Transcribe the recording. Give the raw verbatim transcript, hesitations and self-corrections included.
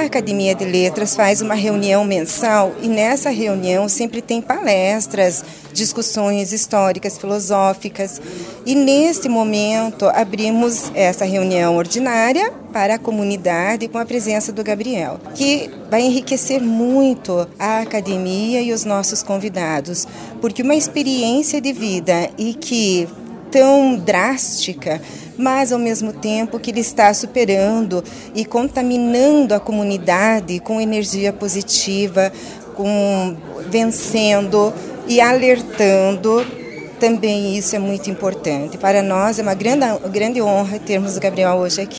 A Academia de Letras faz uma reunião mensal e nessa reunião sempre tem palestras, discussões históricas, filosóficas. E neste momento abrimos essa reunião ordinária para a comunidade com a presença do Gabriel, que vai enriquecer muito a academia e os nossos convidados, porque uma experiência de vida e que tão drástica, mas ao mesmo tempo que ele está superando e contaminando a comunidade com energia positiva, com vencendo e alertando. Também isso é muito importante. Para nós é uma grande, grande honra termos o Gabriel hoje aqui.